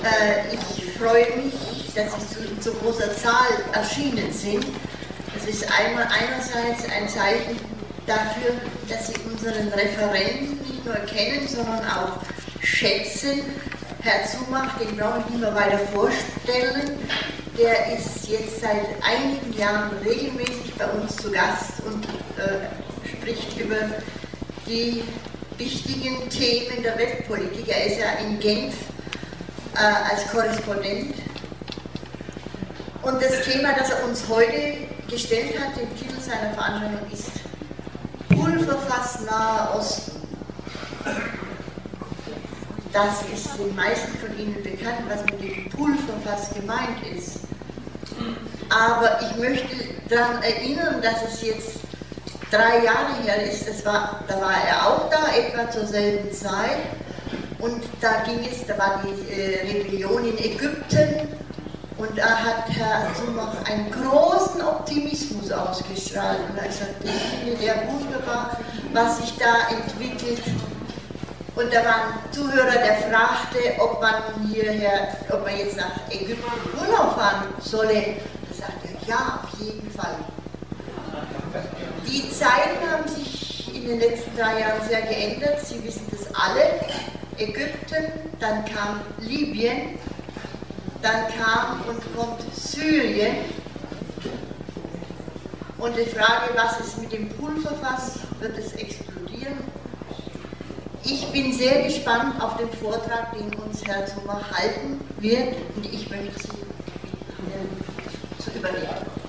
Ich freue mich, dass Sie in so großer Zahl erschienen sind. Das ist einerseits ein Zeichen dafür, dass Sie unseren Referenten nicht nur kennen, sondern auch schätzen. Herr Zumach, den brauche ich nicht mehr weiter vorstellen, der ist jetzt seit einigen Jahren regelmäßig bei uns zu Gast und spricht über die wichtigen Themen der Weltpolitik. Er ist ja in Genf als Korrespondent. Und das Thema, das er uns heute gestellt hat, den Titel seiner Veranstaltung ist Pulverfass Naher Osten. Das ist den meisten von Ihnen bekannt, was mit dem Pulverfass gemeint ist. Aber ich möchte daran erinnern, dass es jetzt 3 Jahre her ist, da war er auch da, etwa zur selben Zeit. Und da war die Rebellion in Ägypten und da hat Herr Zumach einen großen Optimismus ausgestrahlt und er hat gesagt, ich finde ja wunderbar, was sich da entwickelt. Und da war ein Zuhörer, der fragte, ob man jetzt nach Ägypten Urlaub fahren solle. Da sagte er, ja, auf jeden Fall. Die Zeiten haben sich in den letzten 3 Jahren sehr geändert, Sie wissen das alle. Ägypten, dann kam Libyen, dann kam und kommt Syrien. Und die Frage, was ist mit dem Pulverfass, wird es explodieren? Ich bin sehr gespannt auf den Vortrag, den uns Herr Zumach halten wird, und ich möchte Sie bitten, zu übernehmen.